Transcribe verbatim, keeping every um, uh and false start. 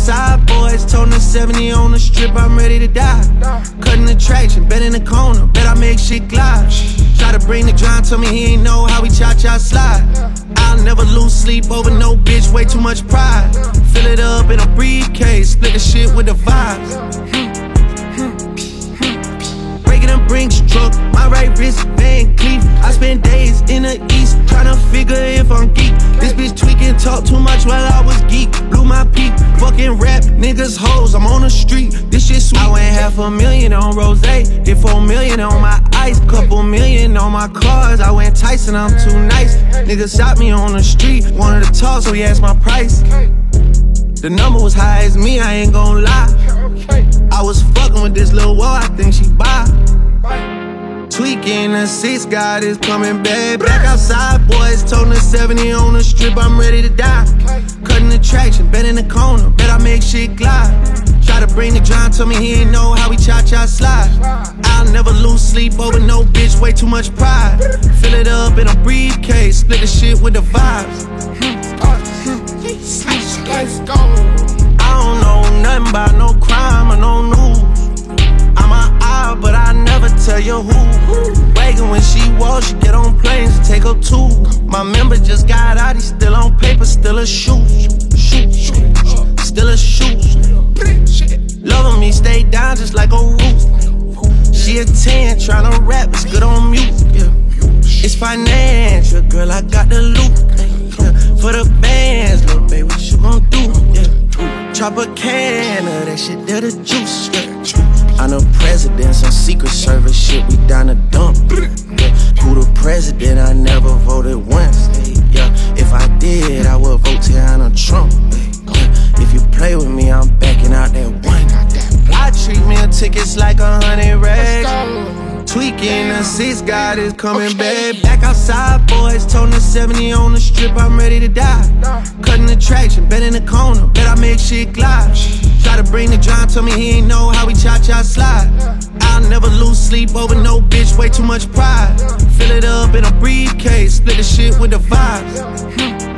outside, boys, toting the seventy on the strip, I'm ready to die. Cutting the traction, bet in the corner, bet I make shit glide. Try to bring the John, tell me he ain't know how we cha-cha slide. I'll never lose sleep over no bitch, way too much pride. Fill it up in a briefcase, split the shit with the vibes. Breaking them Brinks truck, my right wrist, Van Cleef. I spend days in the east, tryna figure if I'm geek. This bitch tweaking, talk too much while I was geek. Blew my peak, fucking rap, niggas hoes, I'm on the street. This shit sweet. I went half a million on rosé, did four million on my ice, couple million on my cars. I went Tyson, I'm too nice. Niggas shot me on the street, wanted to talk, so he asked my price. The number was high as me, I ain't gon' lie. I was fucking with this little wall, I think she buy. Tweaking the six, God is coming back. Back outside, boys, toting the seventy on the strip, I'm ready to die. Cutting the traction, bet in the corner, bet I make shit glide. Try to bring the John, tell me he ain't know how we cha-cha slide. I'll never lose sleep over no bitch, way too much pride. Fill it up in a briefcase, split the shit with the vibes. Let's go. I don't know nothing about no crime or no news. I'm an eye, but I never tell you who. Wagon when she walks, she get on planes to take her too. My member just got out, he's still on paper, still a shoot. Shoot, shoot, still a shoot. Loving me, stay down just like a roof. She a ten, tryna rap, it's good on mute. Yeah. It's financial, girl, I got the loot. Yeah. For the bands, little baby, what you gon' do? Yeah. Chop a can of that shit, that the juice. Yeah. I'm the president, some secret service shit, we down the dump. Yeah. Who the president? I never voted once. Yeah. If I did, I would vote Tiana Trump. Yeah. If you play with me, I'm backing out that one. I treat meal tickets like a hundred racks. Tweaking the six, God is coming Okay. back. Back outside, boys, toting the seventy on the strip, I'm ready to die. Cutting the traction, bet in the corner, bet I make shit glide. Try to bring the John, tell me he ain't know how we cha-cha slide. I'll never lose sleep over no bitch, way too much pride. Fill it up in a briefcase, split the shit with the vibes.